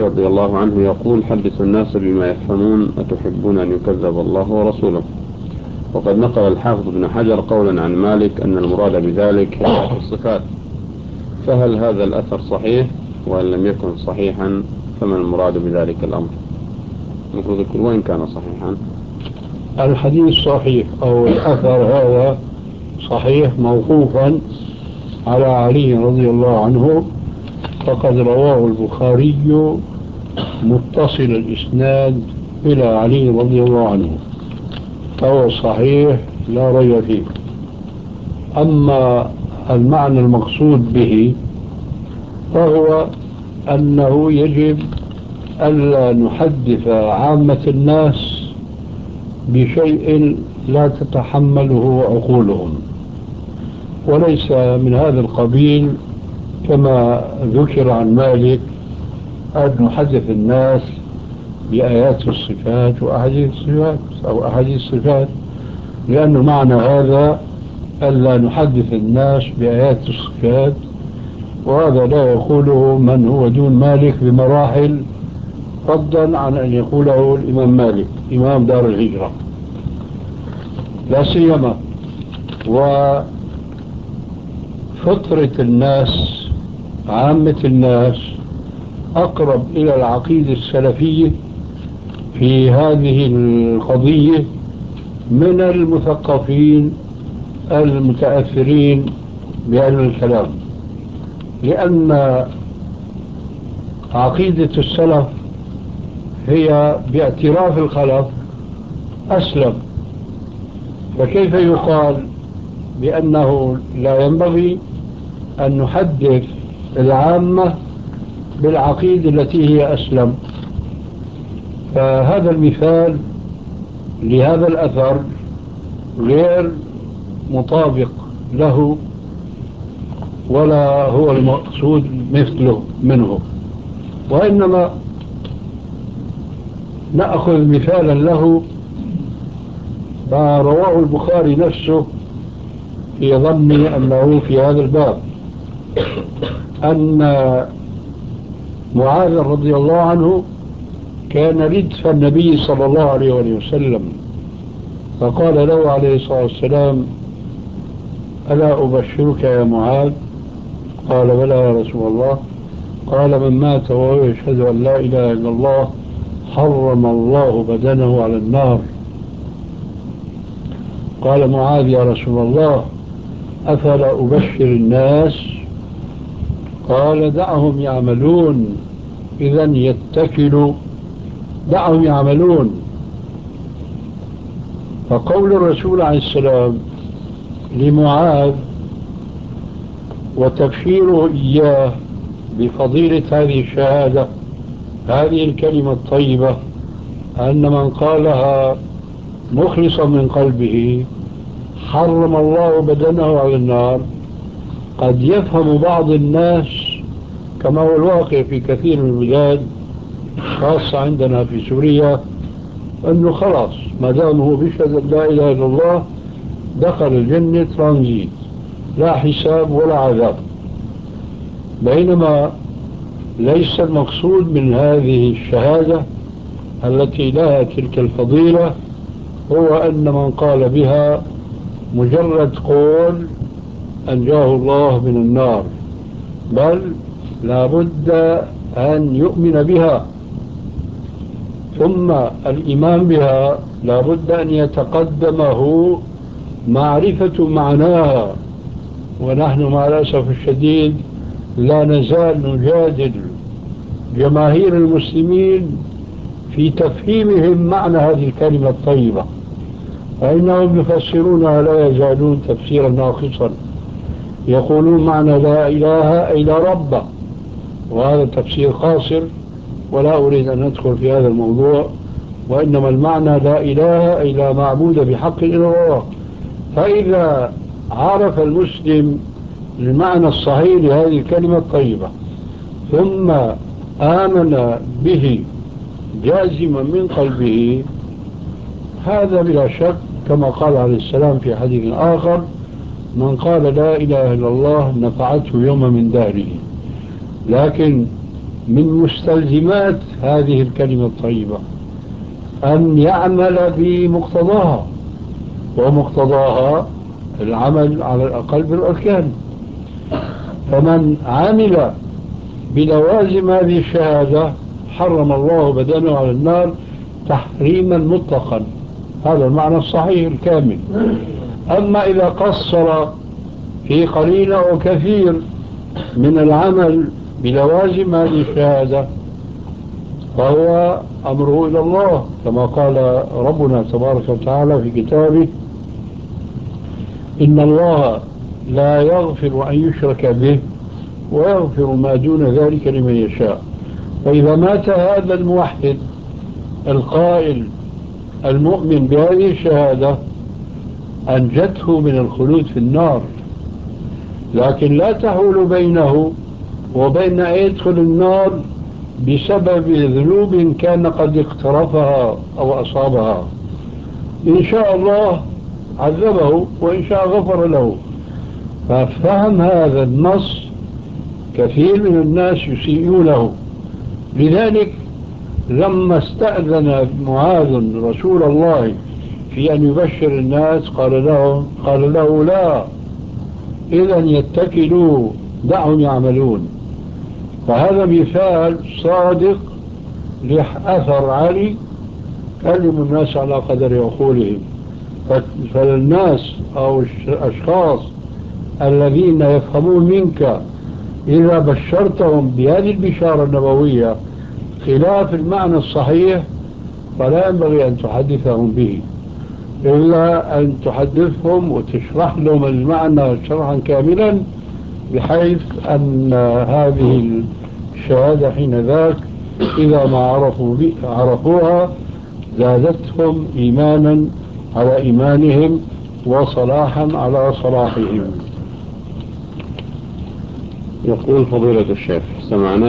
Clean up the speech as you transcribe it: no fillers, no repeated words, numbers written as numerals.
رضي الله عنه يقول: حدث الناس بما يفهمون أتحبون أن يكذب الله ورسوله. وقد نقل الحافظ بن حجر قولا عن مالك أن المراد بذلك هي الصفات، فهل هذا الأثر صحيح؟ وإن لم يكن صحيحا فما المراد بذلك الأمر؟ المفروض يكون وين كان صحيحا؟ الحديث صحيح أو الأثر هذا صحيح موقوفا على علي رضي الله عنه، فقد رواه البخاري متصل الإسناد إلى علي رضي الله عنه، فهو صحيح لا ريب فيه. أما المعنى المقصود به فهو أنه يجب ألا نحدث عامة الناس بشيء لا تتحمله عقولهم، وليس من هذا القبيل كما ذكر عن مالك أن نحدث الناس بآيات الصفات وأحاديث الصفات أو أحاديث الصفات، لأن معنى هذا ألا نحدث الناس بآيات الصفات، وهذا لا يقوله من هو دون مالك بمراحل، فضلا عن أن يقوله الإمام مالك إمام دار الهجرة، لا سيما وفطرة الناس عامة الناس أقرب إلى العقيدة السلفية في هذه القضية من المثقفين المتأثرين بعلم الكلام، لأن عقيدة السلف هي باعتراف الخلف أسلم، فكيف يقال بأنه لا ينبغي أن نحدث العامة بالعقيدة التي هي أسلم؟ فهذا المثال لهذا الأثر غير مطابق له، ولا هو المقصود مثله منه، وإنما نأخذ مثالا له ما رواه البخاري نفسه في ظني أنه في هذا الباب، أن معاذ رضي الله عنه كان ردف النبي صلى الله عليه وسلم، فقال له عليه الصلاة والسلام: ألا أبشرك يا معاذ؟ قال: بلى يا رسول الله. قال: من مات وهو يشهد أن لا إله إلا الله حرم الله بدنه على النار. قال معاذ: يا رسول الله أفلا أبشر الناس؟ قال: دعهم يعملون، إذا يتكلوا، دعهم يعملون. فقول الرسول عليه السلام لمعاذ وتبشيره إياه بفضيلة هذه الشهادة، هذه الكلمة الطيبة، أن من قالها مخلصا من قلبه حرم الله بدنه على النار، قد يفهم بعض الناس كما هو الواقع في كثير من البلاد خاصة عندنا في سوريا، أنه خلاص ما دام هو بيشهد أن لا إله إلا الله دخل الجنة ترانزيت، لا حساب ولا عذاب، بينما ليس المقصود من هذه الشهادة التي لها تلك الفضيلة هو أن من قال بها مجرد قول أنجاه الله من النار، بل لا بد أن يؤمن بها، ثم الإيمان بها لا بد أن يتقدمه معرفة معناها. ونحن مع الأسف الشديد لا نزال نجادل جماهير المسلمين في تفهيمهم معنى هذه الكلمة الطيبة، فإنهم يفسرونها لا يزالون تفسيرا ناقصا، يقولون معنى لا إله أي لا رب، وهذا تفسير قاصر ولا أريد أن ندخل في هذا الموضوع، وإنما المعنى لا إله أي لا معبود بحق إلا الله. فإذا عرف المسلم المعنى الصحيح لهذه الكلمة الطيبة ثم آمن به جازما من قلبه، هذا بلا شك كما قال عليه السلام في حديث آخر: من قال لا إله إلا الله نفعته يوم من دهره. لكن من مستلزمات هذه الكلمة الطيبة أن يعمل بمقتضاها، ومقتضاها العمل على الأقل بالأركان. فمن عمل بلوازم هذه الشهادة حرم الله بدنه على النار تحريما مطلقا. هذا المعنى الصحيح الكامل. أما إذا قصر في قليل أو كثير من العمل بلوازم هذه الشهادة فهو أمره إلى الله، كما قال ربنا تبارك وتعالى في كتابه: إن الله لا يغفر أن يشرك به ويغفر ما دون ذلك لمن يشاء. فإذا مات هذا الموحد القائل المؤمن بهذه الشهادة أنجته من الخلود في النار، لكن لا تحول بينه وبين أن يدخل النار بسبب ذنوب كان قد اقترفها أو أصابها. إن شاء الله عذبه وإن شاء غفر له. ففهم هذا النص كثير من الناس يسيئونه. لذلك لما استأذن معاذ رسول الله في أن يبشر الناس قال له لا، إذا يتكلوا دعهم يعملون. فهذا مثال صادق لأثر علي: كلم الناس على قدر عقولهم. فالناس أو الأشخاص الذين يفهمون منك إذا بشرتهم بهذه البشارة النبوية خلاف المعنى الصحيح فلا ينبغي أن تحدثهم به، إلا أن تحدثهم وتشرح لهم المعنى شرحا كاملا، بحيث أن هذه الشهادة حين ذاك إذا ما عرفوها زادتهم إيمانا على إيمانهم وصلاحا على صلاحهم. يقول فضيلة الشيخ: سمعنا